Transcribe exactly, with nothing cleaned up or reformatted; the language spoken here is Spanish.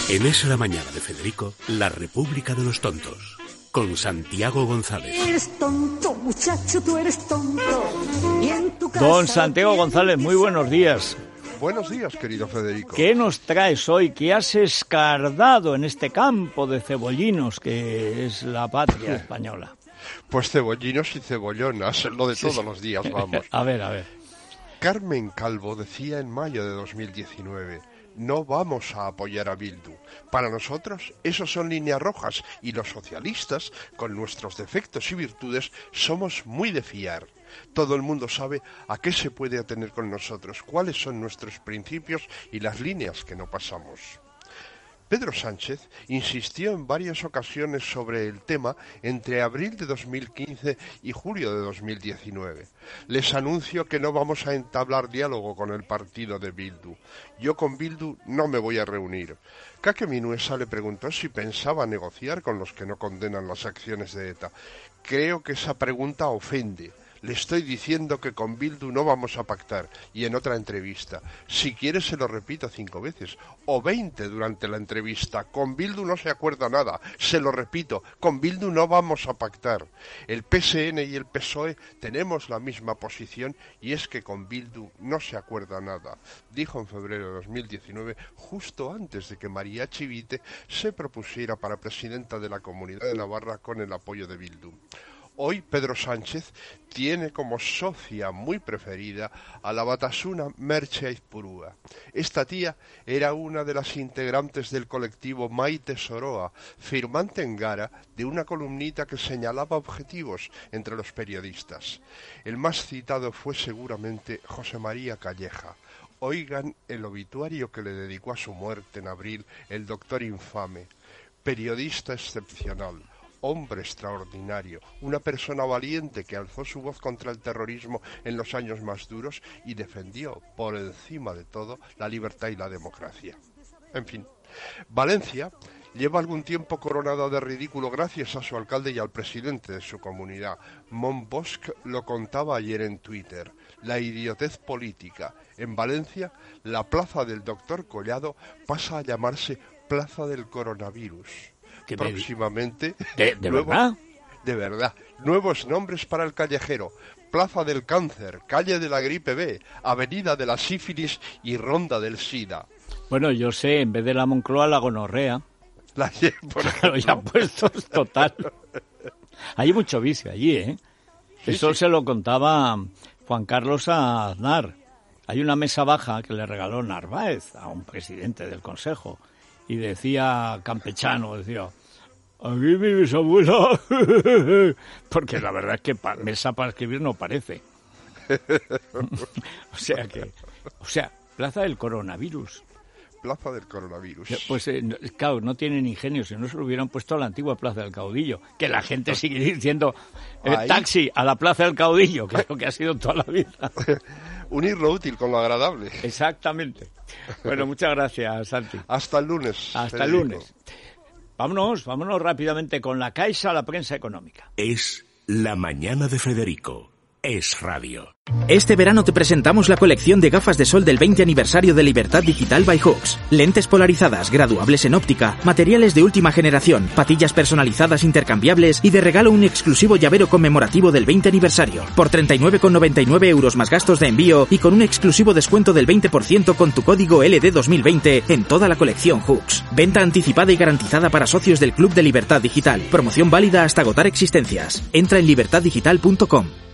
En Es la Mañana de Federico, la República de los Tontos, con Santiago González. Eres tonto, muchacho, tú eres tonto. Y en tu casa Don Santiago González, muy buenos días. Buenos días, querido Federico. ¿Qué nos traes hoy? ¿Qué has escardado en este campo de cebollinos que es la patria española? Pues cebollinos y cebollonas, lo de todos los días, vamos. A ver, a ver. Carmen Calvo decía en mayo de dos mil diecinueve... no vamos a apoyar a Bildu. Para nosotros, esos son líneas rojas, y los socialistas, con nuestros defectos y virtudes, somos muy de fiar. Todo el mundo sabe a qué se puede atener con nosotros, cuáles son nuestros principios y las líneas que no pasamos. Pedro Sánchez insistió en varias ocasiones sobre el tema entre abril de dos mil quince y julio de dos mil diecinueve. Les anuncio que no vamos a entablar diálogo con el partido de Bildu. Yo con Bildu no me voy a reunir. Kake Minuesa le preguntó si pensaba negociar con los que no condenan las acciones de ETA. Creo que esa pregunta ofende. Le estoy diciendo que con Bildu no vamos a pactar. Y en otra entrevista, si quiere se lo repito cinco veces, o veinte durante la entrevista, con Bildu no se acuerda nada. Se lo repito, con Bildu no vamos a pactar. El P S N y el P S O E tenemos la misma posición, y es que con Bildu no se acuerda nada. Dijo en febrero de dos mil diecinueve, justo antes de que María Chivite se propusiera para presidenta de la Comunidad de Navarra con el apoyo de Bildu. Hoy Pedro Sánchez tiene como socia muy preferida a la batasuna Merche Aizpurúa. Esta tía era una de las integrantes del colectivo Maite Soroa, firmante en Gara de una columnita que señalaba objetivos entre los periodistas. El más citado fue seguramente José María Calleja. Oigan el obituario que le dedicó a su muerte en abril el doctor infame. Periodista excepcional. Hombre extraordinario, una persona valiente que alzó su voz contra el terrorismo en los años más duros y defendió, por encima de todo, la libertad y la democracia. En fin, Valencia lleva algún tiempo coronada de ridículo gracias a su alcalde y al presidente de su comunidad. Montbosc lo contaba ayer en Twitter. La idiotez política. En Valencia, la plaza del doctor Collado pasa a llamarse Plaza del Coronavirus. Próximamente, ¿De, de nuevo, verdad? De verdad, nuevos nombres para el callejero: Plaza del Cáncer, Calle de la Gripe B, Avenida de la Sífilis y Ronda del SIDA. Bueno, yo sé, en vez de la Moncloa, la gonorrea. La por Claro, ya puestos total. Hay mucho vicio allí, ¿eh? Sí, Eso sí. se lo contaba Juan Carlos a Aznar. Hay una mesa baja que le regaló Narváez a un presidente del Consejo. Y decía campechano, decía, aquí mi bisabuela, porque la verdad es que pa, mesa para escribir no parece. o sea que, o sea, Plaza del Coronavirus. Plaza del Coronavirus. Pues eh, claro, no tienen ingenio, si no se lo hubieran puesto a la antigua Plaza del Caudillo, que la gente sigue diciendo eh, taxi a la Plaza del Caudillo, que es lo que ha sido toda la vida. Unir lo útil con lo agradable. Exactamente. Bueno, muchas gracias, Santi. Hasta el lunes. Hasta el lunes. Vámonos, vámonos rápidamente con la Caixa, la prensa económica. Es la Mañana de Federico. Es radio. Este verano te presentamos la colección de gafas de sol del veinte aniversario de Libertad Digital by Hooks. Lentes polarizadas, graduables en óptica, materiales de última generación, patillas personalizadas intercambiables y de regalo un exclusivo llavero conmemorativo del veinte aniversario. Por treinta y nueve con noventa y nueve euros más gastos de envío y con un exclusivo descuento del veinte por ciento con tu código L D dos mil veinte en toda la colección Hooks. Venta anticipada y garantizada para socios del Club de Libertad Digital. Promoción válida hasta agotar existencias. Entra en libertad digital punto com.